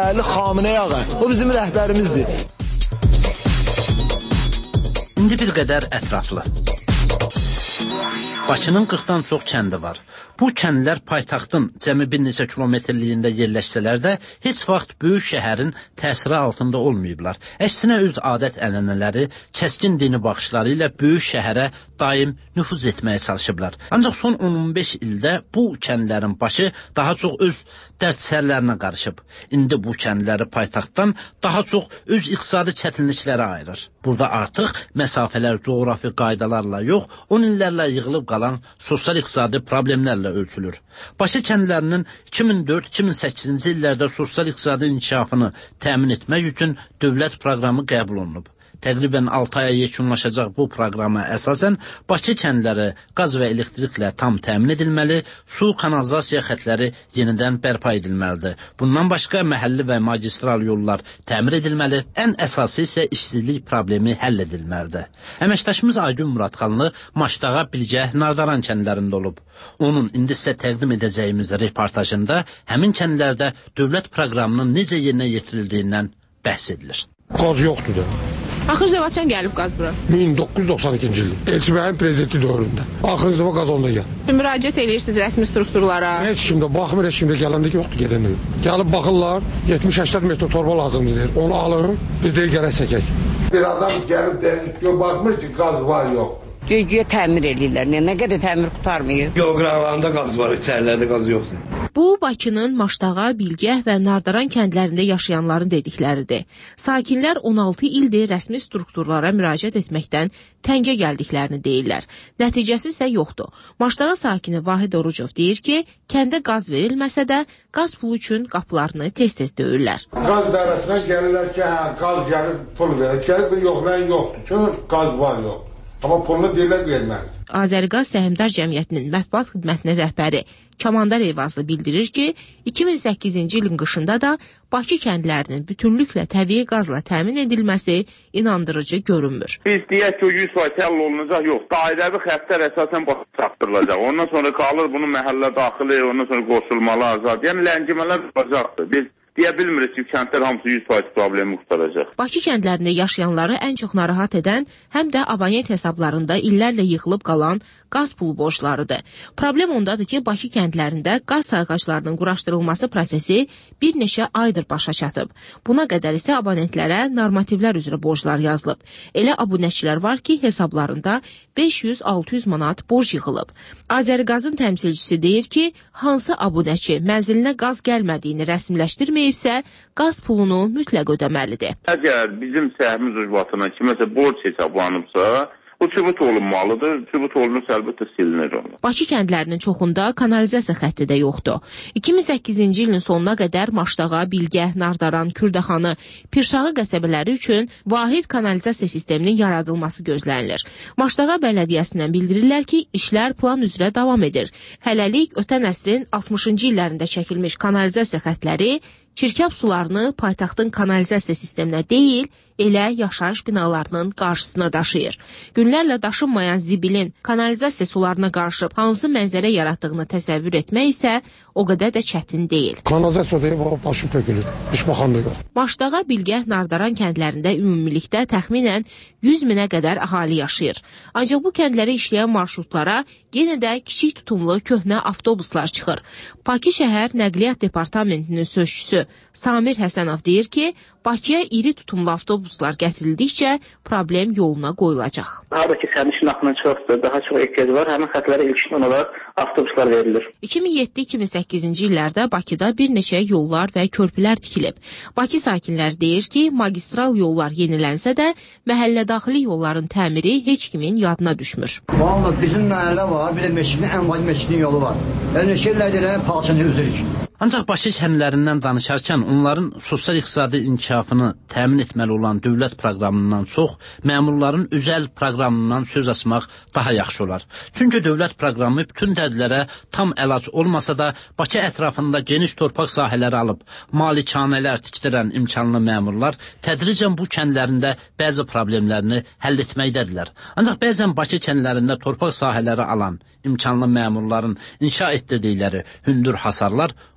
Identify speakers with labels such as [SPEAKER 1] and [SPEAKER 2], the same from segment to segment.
[SPEAKER 1] dəyərli Xamenei ağa. O bizim rəhbərimizdir.
[SPEAKER 2] İndi bir qədər ətraflı. Bakının 40-dan çox kəndi var. Bu kəndlər paytaxtın cəmi bir neçə kilometrliyində yerləşsələr də heç vaxt böyük şəhərin təsiri altında olmayıblar. Əksinə öz adət-ənənələri, kəskin dini baxışları ilə böyük şəhərə daim nüfuz etməyə çalışıblar. Ancaq son 10-15 ildə bu kəndlərin başı daha çox öz dərd-sərlərinə qarışıb. İndi bu kəndləri paytaxtdan daha çox öz iqtisadi çətinliklərə ayırır. Burada artıq məsafələr coğrafi qaydalarla yox, 10 illərlə yığılıb qalan sosial-iqtisadi problemlərlə ölçülür. Bakı kəndlərinin 2004-2008-ci illərdə sosial-iqtisadi inkişafını təmin etmək üçün dövlət proqramı qəbul olunub. Təqribən 6 aya yekunlaşacaq bu proqrama əsasən Bakı kəndləri qaz və elektriklə tam təmin edilməli, su, kanalizasiya xətləri yenidən bərpa edilməlidir. Bundan başqa məhəlli və magistral yollar təmir edilməli, ən əsası isə işsizlik problemi həll edilməlidir. Əməkdaşımız Aygün Muradxanlı Maşdağa, Bilgəh, Nardaran kəndlərində olub. Onun indi sizə təqdim edəcəyimiz reportajında həmin kəndlərdə dövlət proqramının necə yerinə yetirildiyindən bəhs edilir.
[SPEAKER 3] Qaz yoxdur da.
[SPEAKER 4] Axırıncı dəfə çən gəlib qaz bura?
[SPEAKER 3] 1992-ci ildə. Elçi bəyin prezidenti dövründə. Axırıncı dəfə qaz onda gəl.
[SPEAKER 4] Müraciət edirsiniz rəsmi strukturlara?
[SPEAKER 3] Heç kimdə baxmır, heç kimdə gələndə yoxdur, gedəndə yox. Gəlib baxırlar, 70-80 metr torba lazımdır deyir. Onu alın, bir deyir gələk çəkək.
[SPEAKER 5] Bir adam gəlib deyir, baxmır ki, qaz var, yoxdur.
[SPEAKER 6] Güya təmir edirlər. Nə qədər təmir qutarmayıb?
[SPEAKER 5] Yol qırağlarında qaz var, içərilərdə qaz yoxdur.
[SPEAKER 4] Bu, Bakının Maşdağa, Bilgəh və Nardaran kəndlərində yaşayanların dedikləridir. Sakinlər 16 ildir rəsmi strukturlara müraciət etməkdən təngə gəldiklərini deyirlər. Nəticəsi isə yoxdur. Maşdağa sakini Vahid Orucov deyir ki, kəndə qaz verilməsə də qaz pulu üçün qapılarını tez-tez döyürlər.
[SPEAKER 5] Qaz dərəsinə gəlirlər ki, qaz gəlir, pul verir. Gəlir, yoxdur ki, qaz var, yox. Amma pulunu deyirlər verməlidir.
[SPEAKER 4] Azəriqaz Səhmdar Cəmiyyətinin mətbuat xidmətinin rəhbəri Kamandar Eyvazlı bildirir ki, 2008-ci ilin qışında da Bakı kəndlərinin bütünlüklə təbii qazla təmin edilməsi inandırıcı görünmür.
[SPEAKER 7] Biz deyək ki, 100% həll olunacaq, yox. Dairəvi xəttlər əsasən başa çatdırılacaq. Ondan sonra qalır bunu məhəllə daxili, ondan sonra qoşulmalar, azad. Yəni ləngimələr olacaqdır. Biz deyə bilmirik ki, kəndlər hamısı 100% problemi qutaracaq.
[SPEAKER 4] Bakı kəndlərində yaşayanları ən çox narahat edən həm də abonent hesablarında illərlə yığılıb qalan qaz pulu borclarıdır. Problem ondadır ki, Bakı kəndlərində qaz sayğaclarının quraşdırılması prosesi bir neçə aydır başa çatıb. Buna qədər isə abonentlərə normativlər üzrə borclar yazılıb. Elə abunəçilər var ki, hesablarında 500-600 manat borc yığılıb. Azəriqazın təmsilçisi deyir ki, hansı abunəçi mənzilinə qaz gəlmədiyini rəsmiləşdirməyibsə, qaz pulunu mütləq ödəməlidir.
[SPEAKER 7] Əgər bizim səhvimiz ucbatına kiməsə borc hesablanıbsa, bu sübut olunmalıdır. Sübut olunursa əlbəttə silinir onu.
[SPEAKER 4] Bakı kəndlərinin çoxunda kanalizasiya xətti də yoxdur. 2008-ci ilin sonuna qədər Maşdağa, Bilgəh, Nardaran, Kürdəxanı, Pirşağı qəsəbələri üçün vahid kanalizasiya sisteminin yaradılması gözlənilir. Maşdağa bələdiyyəsindən bildirirlər ki, işlər plan üzrə davam edir. Hələlik ötən əsrin 60-cı illərində çəkilmiş kanalizasiya xəttləri çirkab sularını paytaxtın kanalizasiya sisteminə deyil, elə yaşayış binalarının qarşısına daşıyır. Günlərlə daşınmayan zibilin kanalizasiya sularına qarışıb hansı mənzərə yaratdığını təsəvvür etmək isə o qədər də çətin deyil.
[SPEAKER 3] Kanalizasiya deyib, başı tökülür, iş baxan da yox.
[SPEAKER 4] Maşdağa, Bilgəh, Nardaran kəndlərində ümumilikdə təxminən 100 minə qədər əhali yaşayır. Ancaq bu kəndlərə işləyən marşrutlara yenə də kiçik tutumlu köhnə avtobuslar çıxır. Bakı şəhər Nəqliyyat Departamentinin sözçüsü Samir Həsənov deyir ki, Bakıya iri tutumlu avtobuslar gətirildikcə problem yoluna qoyulacaq.
[SPEAKER 8] Harada ki, sərnişin axını çoxdur, daha çox ehtiyac var, həmin xətlərə ilkin olaraq avtobuslar verilir.
[SPEAKER 4] 2007-2008-ci illərdə Bakıda bir neçə yollar və körpülər tikilib. Bakı sakinləri deyir ki, magistral yollar yenilənsə də məhəllədaxili yolların təmiri heç kimin yadına düşmür.
[SPEAKER 9] Vallahi bizim məhəllə var, bir də Meşidin ən vacib Meşidin yolu var. Neçə illərdir palçanı üzürük.
[SPEAKER 2] Ancaq Bakı kəndlərindən danışarkən onların sosial-iqtisadi inkişafını təmin etməli olan dövlət proqramından çox məmurların özəl proqramından söz açmaq daha yaxşı olar. Çünki dövlət proqramı bütün dərdlərə tam əlac olmasa da Bakı ətrafında geniş torpaq sahələri alıb malikanələr tikdirən imkanlı məmurlar tədricən bu kəndlərində bəzi problemlərini həll etməkdədirlər. Ancaq bəzən Bakı kəndlərində torpaq sahələri alan imkanlı məmurların inşa etdirdikləri hündür hasarlar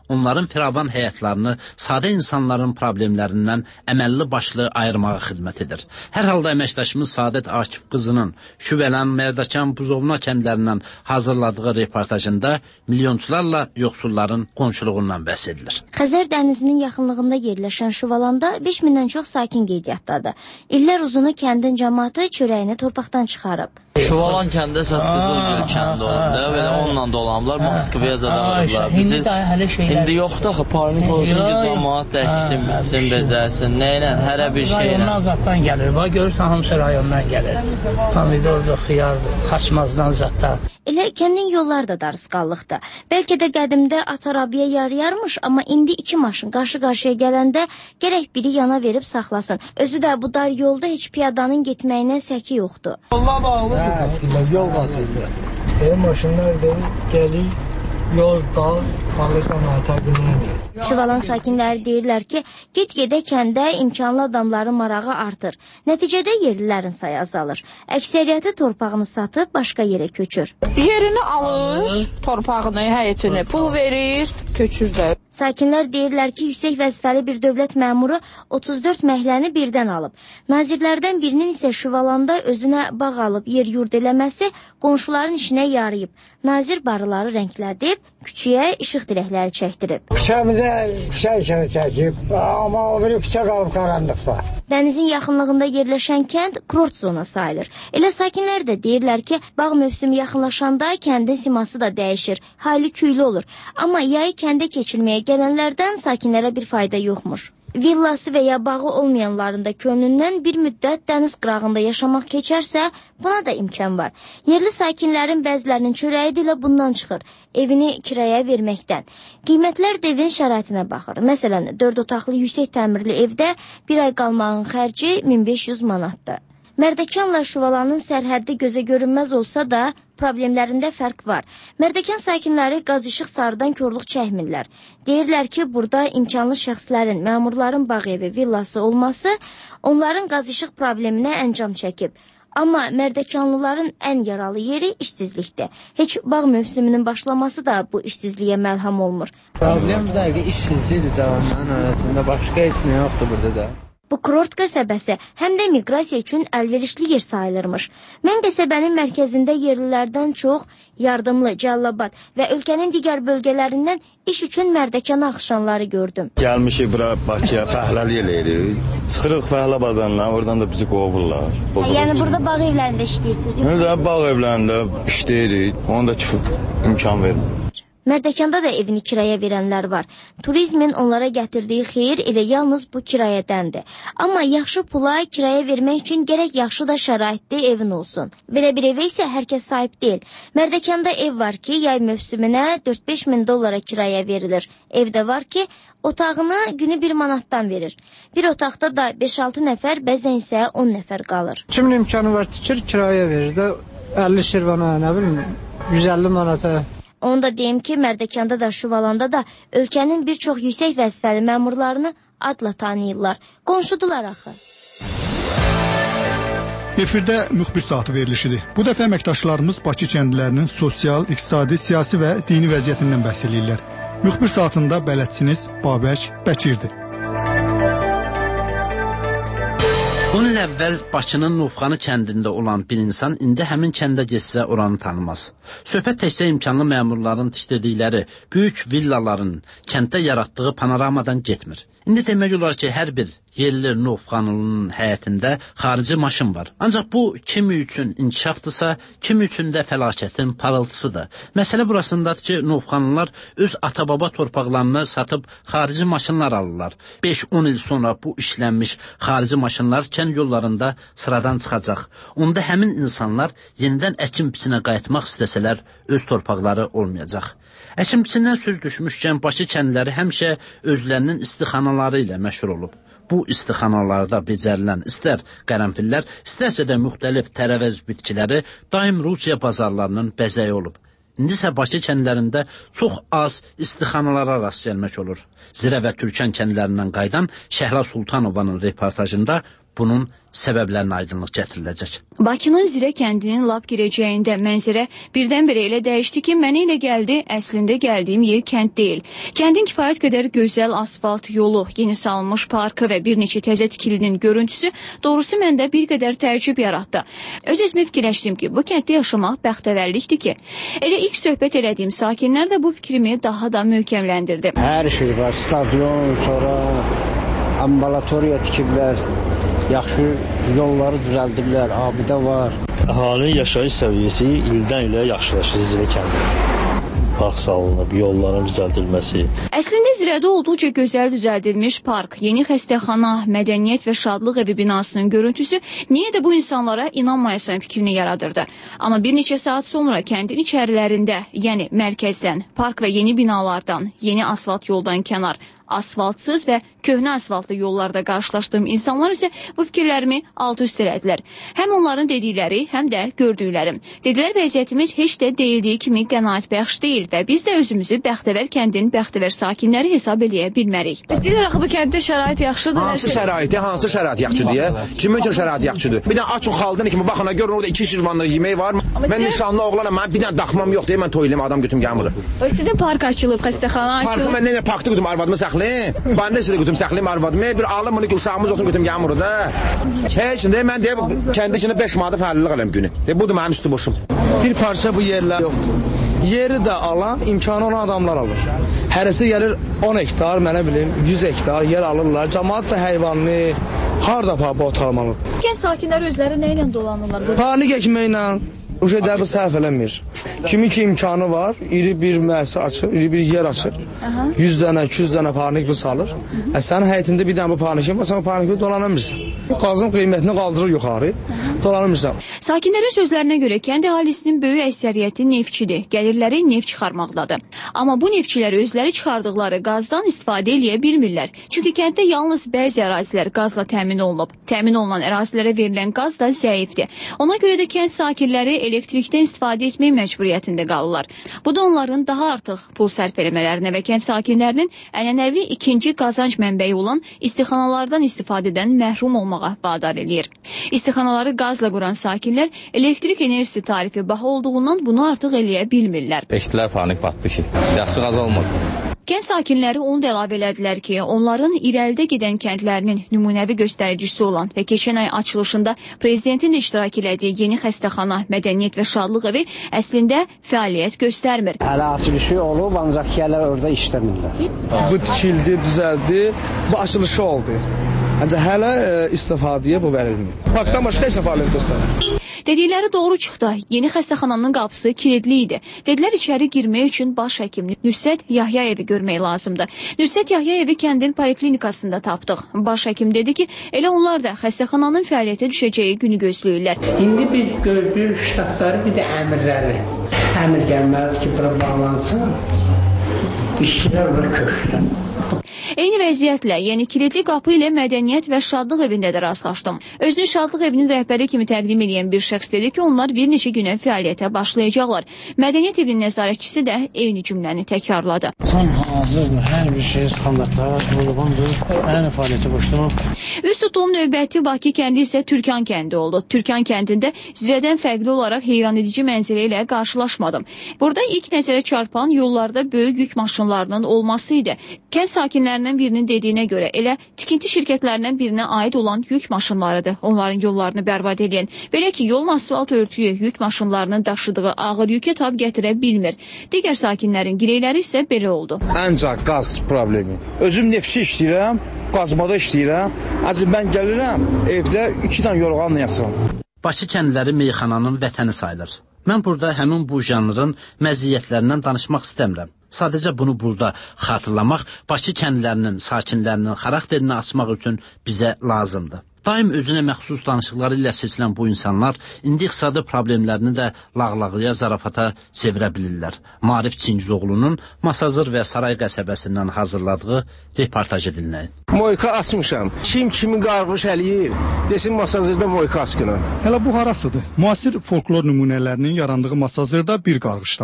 [SPEAKER 2] onların firavan həyatlarını sadə insanların problemlərindən əməlli başlı ayırmağa xidmət edir. Hər halda əməkdaşımız Saadət Akif qızının Şüvələn, Mərdəkan, Buzovna kəndlərindən hazırladığı reportajında milyonçularla yoxsulların qonşuluğundan bəhs edilir.
[SPEAKER 10] Xəzər dənizinin yaxınlığında yerləşən Şüvalanda 5000-dən çox sakin qeydiyyatdadır. İllər uzunu kəndin cəmaatı çörəyini torpaqdan çıxarıb.
[SPEAKER 11] Şüvalan kəndə əsas Qızılgül kəndi olub da, belə onunla dolanıblar, Moskvaya zada vurublar bizi. İndi yoxdur axı, parnik olsun ki, cəmaat dəksin, bitsin, bezərsin, nəylə, hərə bir şeylə.
[SPEAKER 12] Rayondan zatdan gəlir, bax görürsən hamısı rayondan gəlir. Pomidordur, xiyardır, xaçmazdan zatdan.
[SPEAKER 10] Elə kəndin yolları da darısqallıqdır. Bəlkə də qədimdə at arabiyə yarıyarmış, amma indi iki maşın qarşı-qarşıya gələndə gərək biri yana verib saxlasın. Özü də bu dar yolda heç piyadanın getməyinə səki yoxdur.
[SPEAKER 12] Allah bağlı. Yol vasitə. Maşınlar da gəlir, yol dar, alırsan təqdirini.
[SPEAKER 10] Şüvalan sakinləri deyirlər ki, get-gedə kəndə imkanlı adamların marağı artır. Nəticədə yerlilərin sayı azalır. Əksəriyyəti torpağını satıb başqa yerə köçür.
[SPEAKER 13] Yerini alır, torpağını, həyətini, pul verir, köçür də.
[SPEAKER 10] Sakinlər deyirlər ki, yüksək vəzifəli bir dövlət məmuru 34 məhləni birdən alıb. Nazirlərdən birinin isə Şüvalanda özünə bağ alıb yer yurd eləməsi qonşuların işinə yarayıb. Nazir barıları rənglədib, küçüyə işıq dirəkləri çəkdirib.
[SPEAKER 12] Küçəmizə işıq çəkib, amma o biri küçə qalıb qaranlıqda.
[SPEAKER 10] Dənizin yaxınlığında yerləşən kənd kurort zona sayılır. Elə sakinlər də deyirlər ki, bağ mövsümü yaxınlaşanda kəndin siması da dəyişir, hayli küylü olur. Amma yayı kəndə keçirməyə gələnlərdən sakinlərə bir fayda yoxmuş. Villası və ya bağı olmayanların da könlündən bir müddət dəniz qırağında yaşamaq keçərsə, buna da imkan var. Yerli sakinlərin bəzilərinin çörəyi də elə bundan çıxır, evini kiraya verməkdən. Qiymətlər də evin şəraitinə baxır. Məsələn, 4 otaqlı yüksək təmirli evdə bir ay qalmağın xərci 1500 manatdır. Mərdəkanla Şüvalanın sərhəddi gözə görünməz olsa da, problemlərində fərq var. Mərdəkan sakinləri qaz işıq sarıdan korluq çəkmirlər. Deyirlər ki, burada imkanlı şəxslərin, məmurların bağ evi, villası olması onların qaz işıq probleminə əncam çəkib. Amma Mərdəkanlıların ən yaralı yeri işsizlikdir. Heç bağ mövsümünün başlaması da bu işsizliyə məlham olmur.
[SPEAKER 14] Problem da işsizlikdir cavanların arasında, başqa heç nə yoxdur burada da.
[SPEAKER 10] Bu kurort qəsəbəsi həm də miqrasiya üçün əlverişli yer sayılırmış. Mən qəsəbənin mərkəzində yerlilərdən çox yardımlı, Cəllabad və ölkənin digər bölgələrindən iş üçün Mərdəkana axışanları gördüm.
[SPEAKER 15] Gəlmişik bura Bakıya, fəhləli eləyirik. Çıxırıq Fəhləbadandan, oradan da bizi qovurlar.
[SPEAKER 10] Yəni burada bağ evlərində işləyirsiniz?
[SPEAKER 15] Bağ evlərində işləyirik, onda ki imkan verir.
[SPEAKER 10] Mərdəkanda da evini kiraya verənlər var. Turizmin onlara gətirdiyi xeyir elə yalnız bu kirayədəndir. Amma yaxşı pula kiraya vermək üçün gərək yaxşı da şəraitli evin olsun. Belə bir evə isə hər kəs sahib deyil. Mərdəkanda ev var ki, yay mövsümünə 4-5 min dollara kiraya verilir. Evdə var ki, otağını günü 1 manatdan verir. Bir otaqda da 5-6 nəfər, bəzən isə 10 nəfər qalır.
[SPEAKER 12] Kimin imkanı var, tikir, kiraya verir də 50 şirvana, nə bilim, 150 manata.
[SPEAKER 10] Onu da deyim ki, Mərdəkanda da, Şüvalanda da ölkənin bir çox yüksək vəzifəli məmurlarını adla tanıyırlar. Qonşudular axı.
[SPEAKER 16] Efirdə müxbir saatı verilişidir. Bu dəfə əməkdaşlarımız Bakı kəndlərinin sosial, iqtisadi, siyasi və dini vəziyyətindən bəhs edirlər. Müxbir saatında bələdçiniz Babək Bəkirdir.
[SPEAKER 2] 10 il əvvəl Bakının Novxanı kəndində olan bir insan indi həmin kəndə getsə oranı tanımaz. Söhbət təkcə imkanlı məmurların tikdirdikləri böyük villaların kənddə yaratdığı panoramadan getmir. İndi demək olar ki, hər bir yerli Novxanlının həyətində xarici maşın var. Ancaq bu, kimi üçün inkişafdırsa, kimi üçün də fəlakətin parıltısıdır. Məsələ burasındadır ki, Novxanlılar öz ata-baba torpaqlarını satıb xarici maşınlar alırlar. 5-10 il sonra bu işlənmiş xarici maşınlar kənd yollarında sıradan çıxacaq. Onda həmin insanlar yenidən əkin-biçinə qayıtmaq istəsələr, öz torpaqları olmayacaq. Əkin-biçindən söz düşmüşkən Bakı kəndləri həmişə özlərinin istixanaları ilə məşhur olub. Bu istixanalarda becərilən istər qərənfillər, istərsə də müxtəlif tərəvəz bitkiləri daim Rusiya bazarlarının bəzəyi olub. İndisə Bakı kəndlərində çox az istixanalara rast gəlmək olur. Zirə və Türkən kəndlərindən qayıdan Şəhla Sultanovanın reportajında bunun səbəblərinə aydınlıq gətiriləcək.
[SPEAKER 17] Bakının Zirə kəndinin lap girəcəyində mənzərə birdən-birə elə dəyişdi ki, mənə elə gəldi, əslində gəldiyim yer kənd deyil. Kəndin kifayət qədər gözəl asfalt yolu, yeni salınmış parkı və bir neçə təzə tikilinin görüntüsü doğrusu məndə bir qədər təəccüb yaratdı. Öz-özümə fikirləşdim ki, bu kənddə yaşamaq bəxtəvərlikdir ki, elə ilk söhbət elədiyim sakinlər də bu fikrimi daha da möhkəmləndirdi.
[SPEAKER 14] Hər şey var, stadion, sonra ambulatoriya tikiblər. Yaxşı yolları düzəldiblər, abidə var.
[SPEAKER 15] Əhalinin yaşayış səviyyəsi ildən ilə yaxşılaşır Zirə kəndində. Park salınıb, yolların düzəldilməsi.
[SPEAKER 17] Əslində Zirədə olduqca gözəl düzəldilmiş park, yeni xəstəxana, mədəniyyət və şadlıq evi binasının görüntüsü niyə də bu insanlara inanmayasan fikrini yaradırdı. Amma bir neçə saat sonra kəndin içərilərində, yəni mərkəzdən, park və yeni binalardan, yeni asfalt yoldan kənar, asfaltsız və köhnə asfaltlı yollarda qarşılaşdığım insanlar isə bu fikirlərimi alt-üst elədilər. Həm onların dedikləri, həm də gördüklərim. Dedilər vəziyyətimiz heç də deyildiyi kimi qənaətbəxş deyil və biz də özümüzü bəxtəvər kəndin bəxtəvər sakinləri hesab eləyə bilmərik. Biz deyirlər axı bu kənddə şərait yaxşıdır.
[SPEAKER 1] Hansı şərait yaxşıdır deyə? Kimin üçün şərait yaxşıdır? Bir dənə açın xalqın kimi baxana görün orada 2 şirvanlıq yemək var. Mən nişanlı oğlanam, mən bir dənə daxmam yox deyə mən toylayım adam götüm gəlmir.
[SPEAKER 17] Sizdə park açılıb, xəstəxana açılıb.
[SPEAKER 1] Parkı mən nə parkda götüm arvadımı saxlayım. Ben de size götüm saxlayım arvadımı. Bir alım bunu ki uşağımız olsun götüm gəlmir orada. Heç nə mən deyə kəndi içində 5 manat fərqlilik alayım günü. Budur mənim üstü boşum.
[SPEAKER 18] Bir parça bu yerlər yoxdur. Yeri də alan, imkanı olan adamlar alır. Hərəsi gəlir 10 hektar, mənə bilim 100 hektar yer alırlar. Cəmaət də heyvanlı, harda bu otalmalıdır.
[SPEAKER 17] Kənd sakinləri özləri nə ilə dolanırlar?
[SPEAKER 18] Panik ekməklə. O şeylər bu səhv eləmir. Kimi ki imkanı var, iri bir müəssisə açır, iri bir yer açır. 100 dənə, 200 dənə panik bu salır. Sənin həyətində bir dənə bu panikin var, sən paniklə dolanamırsan. Qazın qiymətini qaldırır yuxarı, dolanamırsan.
[SPEAKER 17] Sakinlərin sözlərinə görə kənd əhalisinin böyük əksəriyyəti neftçidir. Gəlirləri neft çıxarmaqdadır. Amma bu neftçilər özləri çıxardıqları qazdan istifadə eləyə bilmirlər. Çünki kənddə yalnız bəzi ərazilər qazla təmin olunub. Təmin olunan ərazilərə verilən qaz da zəifdir. Ona görə də kənd sakinləri elektrikdən istifadə etmək məcburiyyətində qalırlar. Bu da onların daha artıq pul sərf eləmələrinə və kənd sakinlərinin ənənəvi ikinci qazanc mənbəyi olan istixanalardan istifadədən məhrum olmağa vadar eləyir. İstixanaları qazla quran sakinlər elektrik enerjisi tarifi baha olduğundan bunu artıq eləyə bilmirlər.
[SPEAKER 19] Eşitdilər panik batdı ki, yaxşı qaz olmadı.
[SPEAKER 17] Kənd sakinləri onu da əlavə elədilər ki, onların irəlidə gedən kəndlərinin nümunəvi göstəricisi olan və keçən ay açılışında prezidentin də iştirak elədiyi yeni xəstəxana, mədəniyyət və şadlıq evi əslində fəaliyyət göstərmir.
[SPEAKER 14] Hələ açılışı olub, ancaq yerlər orada işləmirlər.
[SPEAKER 18] Bu tikildi, düzəldi, bu açılışı oldu. Ancaq hələ istifadəyə bu verilmir. Parkdan başqa heç nə fəaliyyət göstərmir.
[SPEAKER 17] Dedikləri doğru çıxdı. Yeni xəstəxananın qapısı kilidli idi. Dedilər içəri girmək üçün baş həkim Nüsrət Yahyayevi görmək lazımdır. Nüsrət Yahyayevi kəndin poliklinikasında tapdıq. Baş həkim dedi ki, elə onlar da xəstəxananın fəaliyyətə düşəcəyi günü gözləyirlər.
[SPEAKER 12] İndi biz gördüyük ştatları bir də əmirləri. Əmir gəlməlidir ki, bura bağlansın. İşçilər bura köçsün.
[SPEAKER 17] Eyni vəziyyətlə, yəni kilidli qapı ilə mədəniyyət və şadlıq evində də rastlaşdım. Özünü şadlıq evinin rəhbəri kimi təqdim edən bir şəxs dedi ki, onlar bir neçə günə fəaliyyətə başlayacaqlar. Mədəniyyət evinin nəzarətçisi də eyni cümləni təkrarladı.
[SPEAKER 12] Tam hazırdır, hər bir şey standartlar, uyğundur, hər fəaliyyətə başlamaq.
[SPEAKER 17] Üst tutduğum növbəti Bakı kəndi isə Türkan kəndi oldu. Türkan kəndində Zirədən fərqli olaraq heyranedici mənzərə ilə qarşılaşmadım. Burada ilk nəzərə çarpan yollarda böyük yük maşınlarının olması idi. Kənd sakinlərindən birinin dediyinə görə elə tikinti şirkətlərindən birinə aid olan yük maşınlarıdır onların yollarını bərbad edən. Belə ki, yolun asfalt örtüyü yük maşınlarının daşıdığı ağır yükə tab gətirə bilmir. Digər sakinlərin girəkləri isə belə oldu.
[SPEAKER 18] Ancaq qaz problemi. Özüm neftçi işləyirəm, qazmada işləyirəm. Ancaq mən gəlirəm, evdə 2 dənə yorğanla yatıram.
[SPEAKER 2] Bakı kəndləri meyxananın vətəni sayılır. Mən burada həmin bu janrın məziyyətlərindən danışmaq istəmirəm. Sadəcə bunu burada xatırlamaq Bakı kəndlərinin, sakinlərinin xarakterini açmaq üçün bizə lazımdır. Daim özünə məxsus danışıqları ilə seçilən bu insanlar indi iqtisadi problemlərini də lağlağıya, zarafata çevirə bilirlər. Maarif Çingizoğlu'nun Masazır və Saray qəsəbəsindən hazırladığı reportajı dinləyin.
[SPEAKER 18] Moyka açmışam. Kim kimi qarğış eləyir, desin Masazırda moyka açqına.
[SPEAKER 16] Hələ bu harasıdır? Müasir folklor nümunələrinin yarandığı Masazırda bir qarğış da var.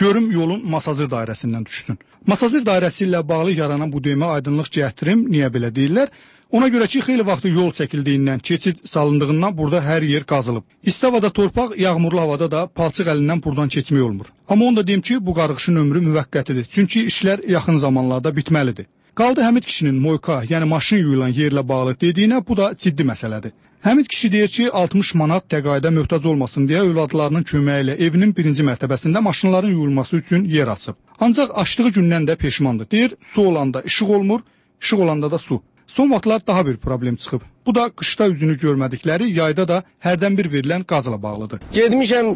[SPEAKER 16] Görüm yolun Masazır dairəsindən düşsün. Masazır dairəsi ilə bağlı yaranan bu döymə aydınlıq gətirim, niyə belə deyirlər? Ona görə ki, xeyli vaxtı yol çəkildiyindən, keçid salındığından burada hər yer qazılıb. İsti havada torpaq, yağmurlu havada da palçıq əlindən buradan keçmək olmur. Amma onu da deyim ki, bu qarğışın ömrü müvəqqətidir. Çünki işlər yaxın zamanlarda bitməlidir. Qaldı Həmid kişinin moyka, yəni maşın yuyulan yerlə bağlı dediyinə, bu da ciddi məsələdir. Həmid kişi deyir ki, 60 manat təqaüdə möhtac olmasın deyə övladlarının köməyi ilə evinin birinci mərtəbəsində maşınların yuyulması üçün yer açıb. Ancaq açdığı gündən də peşmandır. Deyir, su olanda işıq olmur, işıq olanda da su. Son vaxtlar daha bir problem çıxıb. Bu da qışda üzünü görmədikləri, yayda da hərdən bir verilən qazla bağlıdır.
[SPEAKER 20] Getmişəm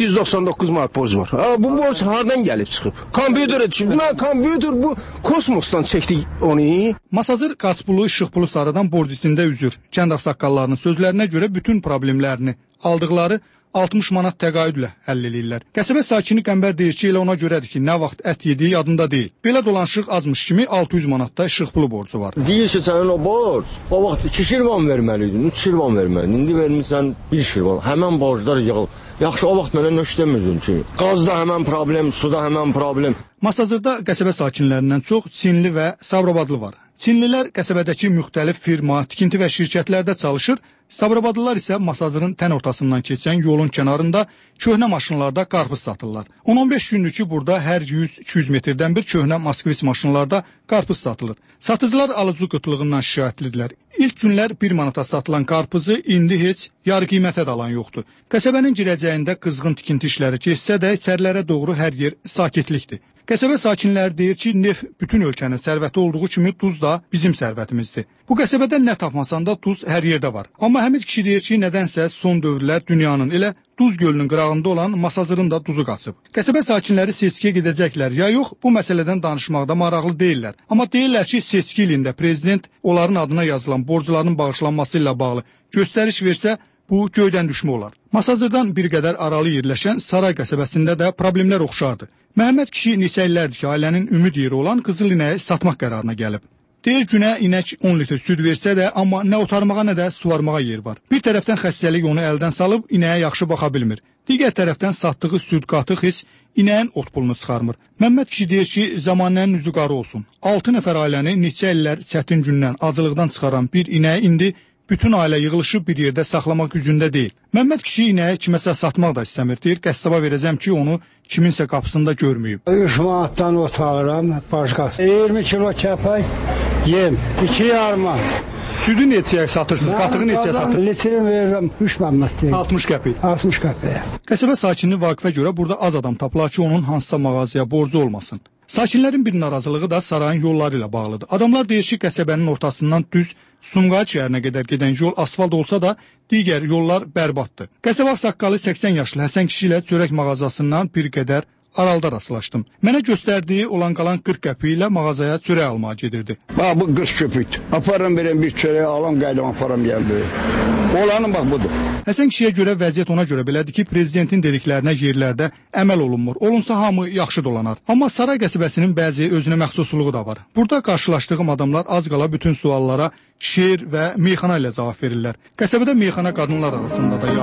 [SPEAKER 20] 799 manat borc var. Bu borc hardan gəlib çıxıb? Kompüterə düşüb. Mən kompüter bu kosmosdan çəkdik onu.
[SPEAKER 16] Masazır qaçpulu, işıqpulu sarıdan borc içində üzür. Kənd ağsaqqallarının sözlərinə görə bütün problemlərini aldıqları 60 manat təqaüdlə həll eləyirlər. Qəsəbə sakini Qəmbər deyir ki, elə ona görədir ki, nə vaxt ət yediyi yadında deyil. Belə dolanışıq azmış kimi 600 manatda işıqpulu borcu var.
[SPEAKER 20] Deyir ki, sənin o borc, o vaxt 2 şirvan verməliydin, 3 şirvan verməliydin. İndi vermirsən 1 şirvan. Həmən borclar yığılıb. Yaxşı, o vaxt mənə nə istəmirdin ki? Qazda həmən problem, suda həmən problem.
[SPEAKER 16] Masazırda qəsəbə sakinlərindən çox Çinli və Sabirabadlı var. Çinlilər qəsəbədəki müxtəlif firma, tikinti və şirkətlərdə çalışır. Sabirabadlılar isə Masazırın tən ortasından keçən yolun kənarında köhnə maşınlarda qarpız satırlar. 10-15 gündür ki, burada hər 100-200 metrdən bir köhnə Moskvich maşınlarda qarpız satılır. Satıcılar alıcı qıtlığından şikayətlidirlər. İlk günlər 1 manata satılan qarpızı indi heç yarı qiymətə də alan yoxdur. Qəsəbənin girəcəyində qızğın tikinti işləri keçsə də içərilərə doğru hər yer sakitlikdir. Qəsəbə sakinləri deyir ki, neft bütün ölkənin sərvəti olduğu kimi duz da bizim sərvətimizdir. Bu qəsəbədən nə tapmasan da duz hər yerdə var. Amma Həmid kişi deyir ki, nədənsə son dövrlər dünyanın elə Duz gölünün qırağında olan Masazırın da duzu qaçıb. Qəsəbə sakinləri seçkiyə gedəcəklər ya yox, bu məsələdən danışmaqda maraqlı deyirlər. Amma deyirlər ki, seçki ilində prezident onların adına yazılan borcların bağışlanması ilə bağlı göstəriş versə, bu göydən düşmə olar. Masazırdan bir qədər aralı yerləşən Saray qəsəbəsində də problemlər oxşardır. Məhəmməd kişi neçə illərdir ki, ailənin ümid yeri olan qızıl inəyi satmaq qərarına gəlib. Deyir, günə inək 10 litr süd versə də, amma nə otarmağa, nə də suvarmağa yer var. Bir tərəfdən xəstəlik onu əldən salıb, inəyə yaxşı baxa bilmir. Digər tərəfdən satdığı süd qatıq heç inəyin ot pulunu çıxarmır. Məmməd kişi deyir ki, zamanənin üzü qarı olsun. 6 nəfər ailəni neçə illər çətin gündən, acılıqdan çıxaran bir inəyi indi bütün ailə yığılışıb bir yerdə saxlamaq gücündə deyil. Məmməd kişi inəyi kiməsə satmaq da istəmir. Deyir, qəssaba verəcəm ki, onu kiminsə qapısında görməyim.
[SPEAKER 12] 3 manatdan ot alıram, başqası. 20 kilo kəpək yem, 2 yarma.
[SPEAKER 16] Südü neçəyə satırsınız, qatığı neçəyə satırsınız?
[SPEAKER 12] Litrini verirəm 3 manat.
[SPEAKER 16] 60 qəpik.
[SPEAKER 12] 60 qəpik.
[SPEAKER 16] Qəsəbə sakini Vaqifə görə burada az adam tapılar ki, onun hansısa mağazaya borcu olmasın. Sakinlərin bir narazılığı da sarayın yolları ilə bağlıdır. Adamlar deyir ki, qəsəbənin ortasından düz Sumqayıt şəhərinə qədər gedən yol asfalt olsa da, digər yollar bərbaddır. Qəsəbə saqqalı 80 yaşlı Həsən kişi ilə çörək mağazasından bir qədər aralda rastlaşdım. Mənə göstərdiyi olan qalan 40 qəpik ilə mağazaya çörək almağa gedirdi.
[SPEAKER 21] Bax, bu 40 köpük. Aparım verəm bir çörək, alam qaydım, aparım gəldi. Olanı bax budur.
[SPEAKER 16] Həsən kişiyə görə vəziyyət ona görə belədir ki, prezidentin dediklərinə yerlərdə əməl olunmur. Olunsa hamı yaxşı dolanar. Amma Saray qəsəbəsinin bəzi özünə məxsusluğu da var. Burada qarşılaşdığım adamlar az qala bütün suallara şeir və meyxana ilə cavab verirlər. Qəsəbədə meyxana qadınlar arasında da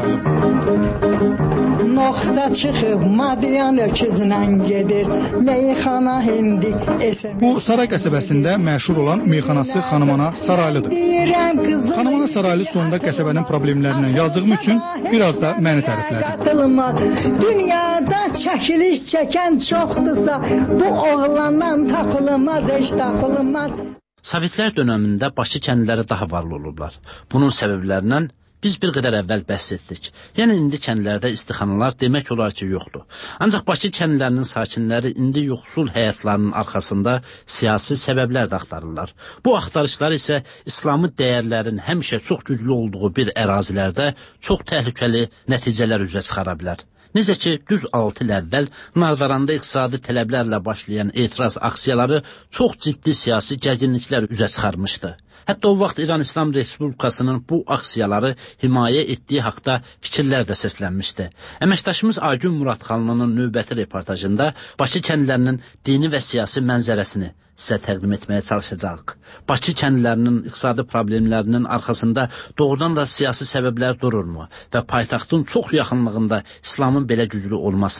[SPEAKER 16] yayılıb.
[SPEAKER 22] Noxta çıxıb, madiyan öküzlə gedir, meyxana hindi esən.
[SPEAKER 16] Bu, Saray qəsəbəsində məşhur olan meyxanası Xanımana Saraylıdır. Xanımana Saraylı sonunda qəsəbənin problemlərindən yazdığım üçün biraz da məni təriflədi.
[SPEAKER 22] Dünyada çəkiliş çəkən çoxdursa, bu oğlandan tapılmaz, heç tapılmaz.
[SPEAKER 2] Sovetlər dönəmində Bakı kəndləri daha varlı olublar. Bunun səbəblərindən biz bir qədər əvvəl bəhs etdik. Yəni, indi kəndlərdə istixanalar demək olar ki, yoxdur. Ancaq Bakı kəndlərinin sakinləri indi yoxsul həyatlarının arxasında siyasi səbəblər də axtarırlar. Bu axtarışlar isə İslami dəyərlərin həmişə çox güclü olduğu bir ərazilərdə çox təhlükəli nəticələr üzə çıxara bilər. Necə ki, düz 6 il əvvəl Nardaranda iqtisadi tələblərlə başlayan etiraz aksiyaları çox ciddi siyasi gərginliklər üzə çıxarmışdı. Hətta o vaxt İran İslam Respublikasının bu aksiyaları himayə etdiyi haqda fikirlər də səslənmişdi. Əməkdaşımız Aygün Muradxanlının növbəti reportajında Bakı kəndlərinin dini və siyasi mənzərəsini sizə təqdim etməyə çalışacaq. Bakı kəndlərinin iqtisadi problemlərinin arxasında doğrudan da siyasi səbəblər dururmu və paytaxtın çox yaxınlığında İslamın belə güclü olmasının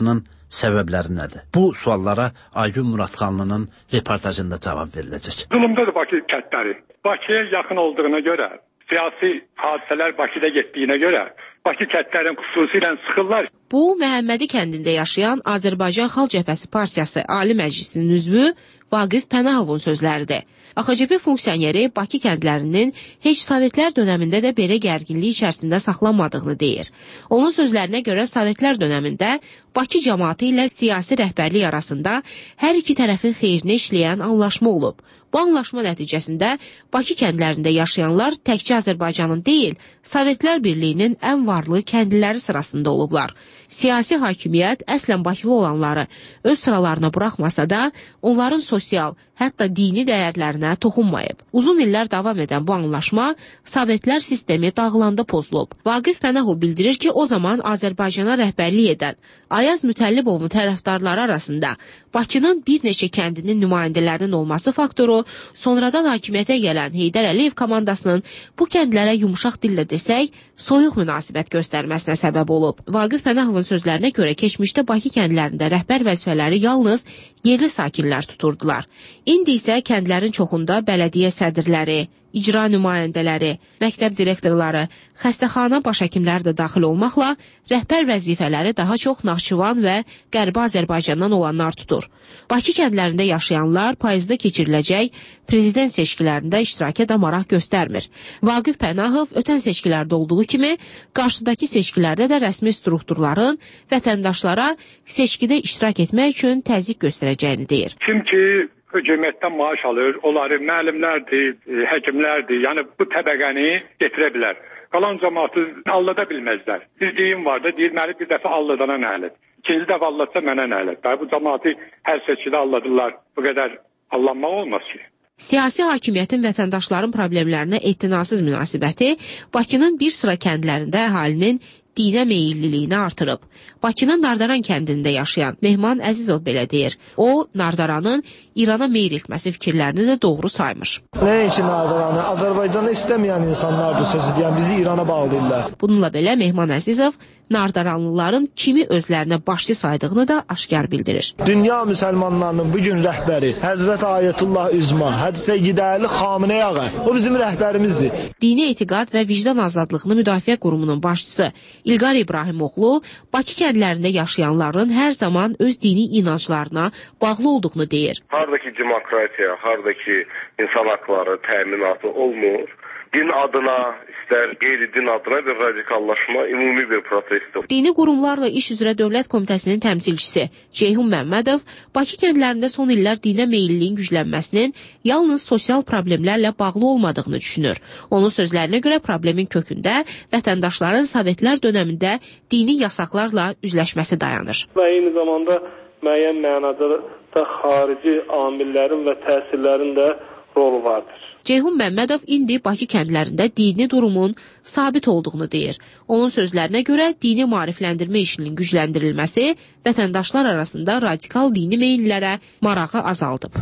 [SPEAKER 2] səbəbləri nədir? Bu suallara Aygün Muradxanlının reportajında cavab veriləcək.
[SPEAKER 5] Zulumdadır Bakı kəndləri. Bakıya yaxın olduğuna görə, siyasi hadisələr Bakıda getdiyinə görə Bakı kəndlərin xüsusilə sıxırlar.
[SPEAKER 4] Bu, Məhəmmədi kəndində yaşayan Azərbaycan Xalq Cəbhəsi Partiyası Ali Məclisinin üzvü Vaqif Pənahovun sözləridir. AXCP funksiyoneri Bakı kəndlərinin heç Sovetlər dönəmində də belə gərginlik içərisində saxlanmadığını deyir. Onun sözlərinə görə Sovetlər dönəmində Bakı cəmaatı ilə siyasi rəhbərlik arasında hər iki tərəfin xeyrinə işləyən anlaşma olub. Bu anlaşma nəticəsində Bakı kəndlərində yaşayanlar təkcə Azərbaycanın deyil, Sovetlər Birliyinin ən varlı kəndliləri sırasında olublar. Siyasi hakimiyyət əslən Bakılı olanları öz sıralarına buraxmasa da, onların sosial, hətta dini dəyərlərinə toxunmayıb. Uzun illər davam edən bu anlaşma Sovetlər sistemi dağılanda pozulub. Vaqif Pənahov bildirir ki, o zaman Azərbaycana rəhbərlik edən Ayaz Mütəllibovun tərəfdarları arasında Bakının bir neçə kəndinin nümayəndələrinin olması faktoru, sonradan hakimiyyətə gələn Heydər Əliyev komandasının bu kəndlərə yumuşaq dillə desək, soyuq münasibət göstərməsinə səbəb olub. Vaqif Pənahovun sözlərinə görə keçmişdə Bakı kəndlərində rəhbər vəzifələri yalnız yerli sakinlər tuturdular. İndi isə kəndlərin çoxunda bələdiyyə sədrləri, icra nümayəndələri, məktəb direktorları, xəstəxana baş həkimləri də daxil olmaqla rəhbər vəzifələri daha çox Naxçıvan və Qərbi Azərbaycandan olanlar tutur. Bakı kəndlərində yaşayanlar payızda keçiriləcək prezident seçkilərində iştirakə də maraq göstərmir. Vaqif Pənahov ötən seçkilərdə olduğu kimi qarşıdakı seçkilərdə də rəsmi strukturların vətəndaşlara seçkidə iştirak etmək üçün təzyiq göstərəcəyini deyir.
[SPEAKER 5] Kim ki hökumətdən maaş alır, onları müəllimlərdir, həkimlərdir, yəni bu təbəqəni getirə bilər. Qalan cəmaatı allada bilməzlər. Bir deyim var da, deyilməli bir dəfə alladana nəhələt. İkinci dəfə allatsa mənə nəhələt. Bu cəmaatı hər seçkidə alladırlar. Bu qədər allanmaq olmaz ki.
[SPEAKER 4] Siyasi hakimiyyətin vətəndaşların problemlərinə etinasız münasibəti Bakının bir sıra kəndlərində əhalinin dinə meyilliliyini artırıb. Bakının Nardaran kəndində yaşayan Mehman Əzizov belə deyir. O, Nardaranın İrana meyil etməsi fikirlərini də doğru saymış.
[SPEAKER 6] Nəinki Nardaranı, Azərbaycanı istəməyən insanlardır sözü deyən, bizi İrana bağlayırlar.
[SPEAKER 4] Bununla belə Mehman Əzizov Nardaranlıların kimi özlərinə başçı saydığını da aşkar bildirir.
[SPEAKER 6] Dünya müsəlmanlarının bugün rəhbəri Həzrət Ayətullah Üzma, Hədisə Gidəli Xameneyi ağa, o bizim rəhbərimizdir.
[SPEAKER 4] Dini etiqad və vicdan azadlığını müdafiə qurumunun başçısı İlqar İbrahimoğlu Bakı kəndlərində yaşayanların hər zaman öz dini inanclarına bağlı olduğunu deyir.
[SPEAKER 23] Hardakı demokratiya, hardakı insan haqları təminatı olmur. Din adına, istər qeyri-din adına bir radikallaşma ümumi bir prosesdir.
[SPEAKER 4] Dini qurumlarla iş üzrə Dövlət Komitəsinin təmsilçisi Ceyhun Məmmədov Bakı kəndlərində son illər dinə meyilliyin güclənməsinin yalnız sosial problemlərlə bağlı olmadığını düşünür. Onun sözlərinə görə problemin kökündə vətəndaşların Sovetlər dönəmində dini yasaqlarla üzləşməsi dayanır.
[SPEAKER 24] Və eyni zamanda müəyyən mənada da xarici amillərin və təsirlərin də rolu vardır.
[SPEAKER 4] Ceyhun Məmmədov indi Bakı kəndlərində dini durumun sabit olduğunu deyir. Onun sözlərinə görə dini maarifləndirmə işinin gücləndirilməsi vətəndaşlar arasında radikal dini meyillərə marağı azaldıb.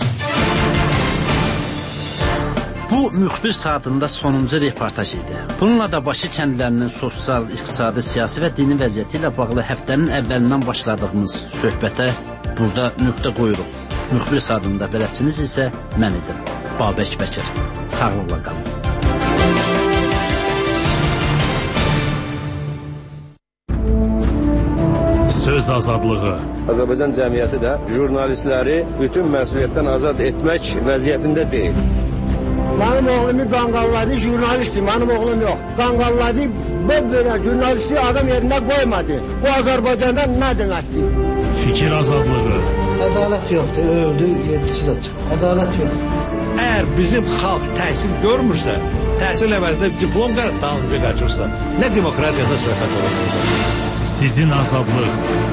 [SPEAKER 2] Bu müxbir saatında sonuncu reportaj idi. Bununla da Bakı kəndlərinin sosial, iqtisadi, siyasi və dini vəziyyəti ilə bağlı həftənin əvvəlindən başladığımız söhbətə burada nöqtə qoyuruq. Müxbir saatında bələdçiniz isə mən idim. Babək Bəkir. Sağlıqla qalın.
[SPEAKER 25] Söz azadlığı.
[SPEAKER 21] Azərbaycan cəmiyyəti də jurnalistləri bütün məsuliyyətdən azad etmək vəziyyətində deyil.
[SPEAKER 6] Mənim oğlumu qanqalladı, jurnalistdir, mənim oğlum yox. Qanqalladı, böyle jurnalisti adam yerində qoymadı. Bu Azərbaycanda nə deməkdir?
[SPEAKER 25] Fikir azadlığı.
[SPEAKER 26] Ədalət yoxdur, öldü, yedisi də çıxır. Ədalət yoxdur.
[SPEAKER 27] Əgər bizim xalq təhsil görmürsə, təhsil əvəzində diplom dalınca qaçırsa, nə demokratiyada söhbət olur?
[SPEAKER 25] Sizin azadlıq.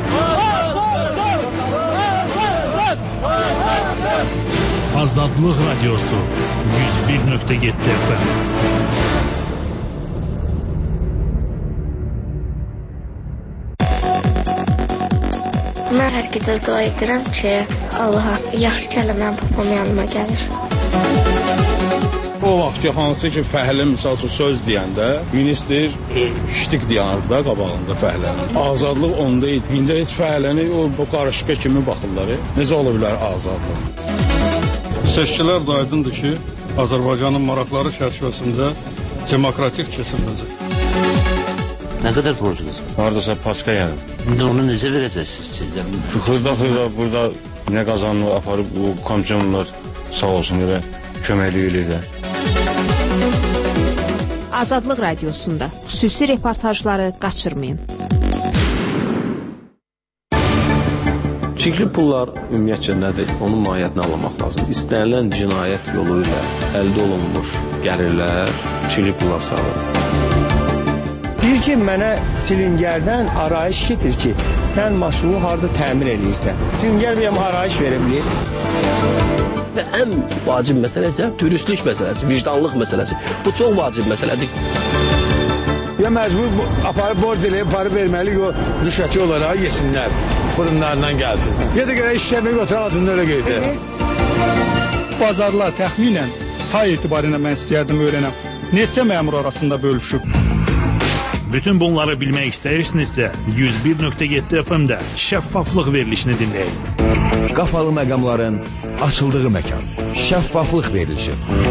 [SPEAKER 25] Azadlıq radiosu 101.7 FM.
[SPEAKER 28] Mən hər gecə dua edirəm ki, Allaha yaxşı gələn papam yanıma gəlir.
[SPEAKER 3] O vaxt ki, hansı ki fəhlə misal üçün söz deyəndə ministr ştik deyərdi də qabağında fəhlənin. Azadlıq onda idi. İndi heç fəhləni o qarışıqa kimi baxırlar. Necə ola bilər azadlıq?
[SPEAKER 16] Seçkilər də aydındır ki, Azərbaycanın maraqları çərçivəsində demokratik keçiriləcək.
[SPEAKER 2] Nə qədər borcunuz var?
[SPEAKER 20] Haradasa paska yəni.
[SPEAKER 2] İndi onu necə verəcəksiniz ki?
[SPEAKER 20] Xırda burada nə qazanını aparıb o komissiyonlar sağ olsun elə köməklik eləyirlər.
[SPEAKER 7] Azadlıq Radiosunda xüsusi reportajları qaçırmayın.
[SPEAKER 8] Çirkli pullar ümumiyyətcə nədir? Onun mahiyyətini anlamaq lazım. İstənilən cinayət yolu ilə əldə olunmuş gəlirlər çirkli pullar sağlar.
[SPEAKER 9] Deyir ki, mənə çilingərdən arayış getir ki, sən maşını harada təmir edirsən. Çilingər bir arayış verə bilir.
[SPEAKER 10] Və ən vacib məsələ isə dürüstlük məsələsi, vicdanlıq məsələsi. Bu çox vacib məsələdir.
[SPEAKER 27] Ya məcbur aparıb borc eləyib, aparıb verməli o rüşvəti olaraq yesinlər, burunlarından gəlsin. Ya da görə işləmək oturan adında öyle qeydir.
[SPEAKER 16] Bazarlar təxminən say etibarıyla mən istəyərdim öyrənəm. Neçə məmur arasında bölüşüb?
[SPEAKER 25] Bütün bunları bilmək istəyirsinizsə 101.7 FM-də şəffaflıq verilişini dinləyin.
[SPEAKER 11] Qapalı məqamların açıldığı məkan. Şəffaflıq verilişi.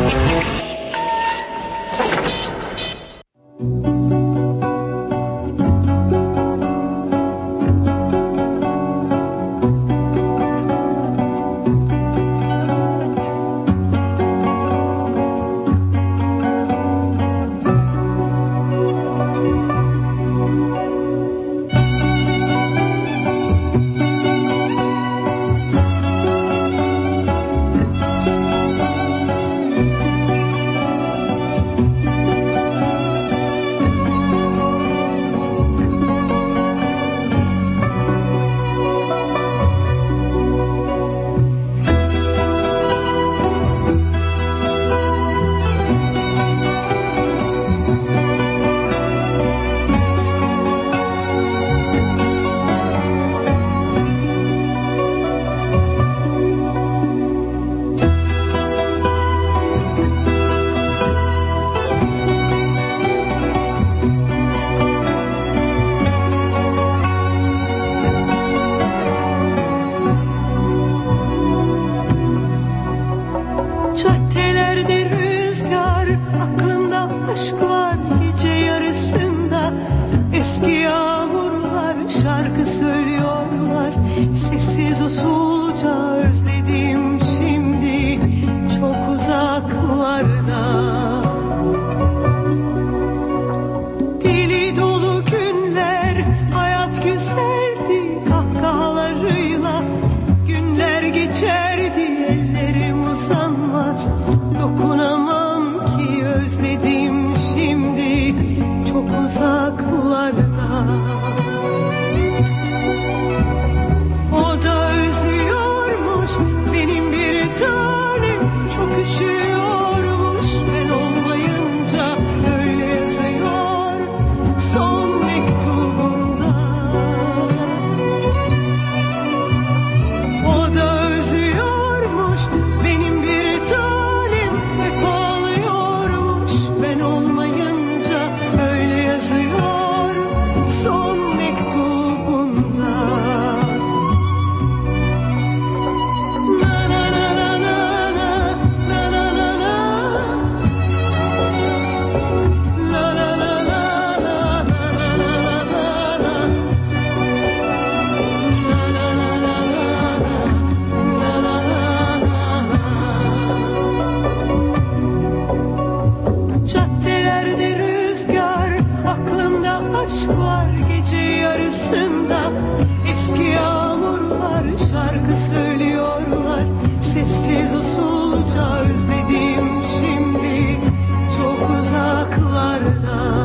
[SPEAKER 13] Söylüyorlar sessiz usulca özledim şimdi çok uzaklarda.